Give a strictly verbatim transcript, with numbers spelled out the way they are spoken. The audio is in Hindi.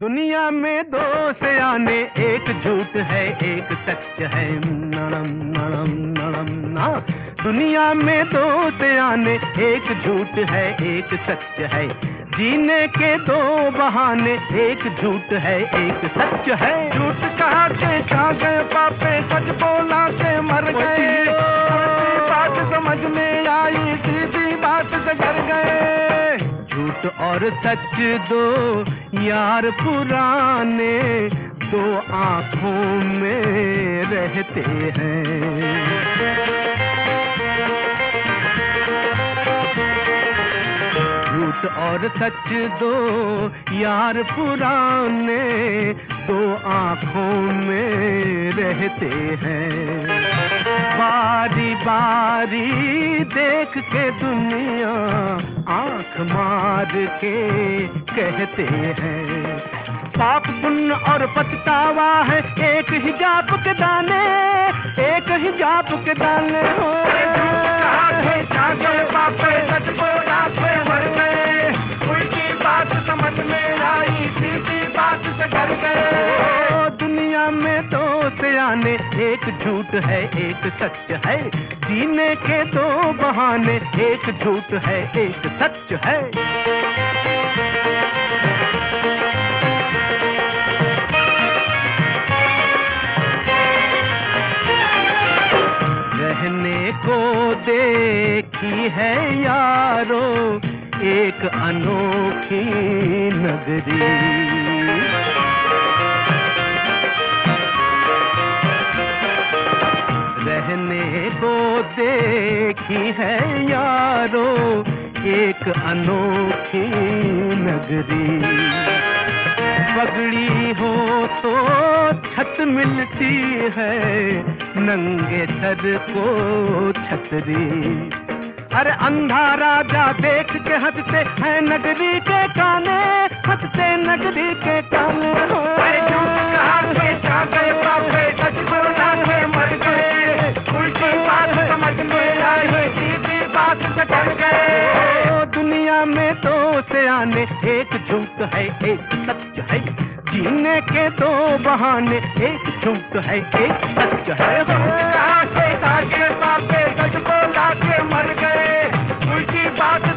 दुनिया में दो से आने, एक झूठ है एक सच है। नड़म नड़म नड़म ना। दुनिया में दो से आने, एक झूठ है एक सच है। जीने के दो बहाने, एक झूठ है एक सच है। झूठ कहा के खा गए पापे, सच बोला के मर गए। उल्टी बात समझ में आई, सीधी बात से डर गए। झूठ और सच दो यार पुराने, दो आंखों में रहते हैं। झूठ और सच दो यार पुराने, दो आंखों में रहते हैं। बारी बारी देख के दुनिया आंख मार के कहते हैं। पाप पुण्य और पछतावा है एक ही जाप के दाने, एक ही जाप के दाने। हो पापे सच बोला के मर गए। उल्टी बात समझ में आई, सीधी बात से डर गए। दुनिया में दो से आने, एक झूठ है एक सच है। जीने के दो बहाने, एक झूठ है एक सच है। रहने को देखी है यारो एक अनोखी नगरी। रहने को देखी है यारो एक अनोखी नगरी। पगड़ी हो तो छत मिलती है, नंगे सर को छतरी। अरे अंधा राजा देख के हंसते हैं नगरी के काने, हंसते नगरी के काने। हो झूठ कहा के खा गए पापे, सच बोला के मर गए। उल्टी बात समझ में आई, सीधी बात से डर गए। दुनिया में दो से आने, एक झूठ है एक सच है। जीने के दो बहाने, एक झूठ है एक सच है। कहा के खा गए पापे, सच बोला के मर गए। उल्टी बात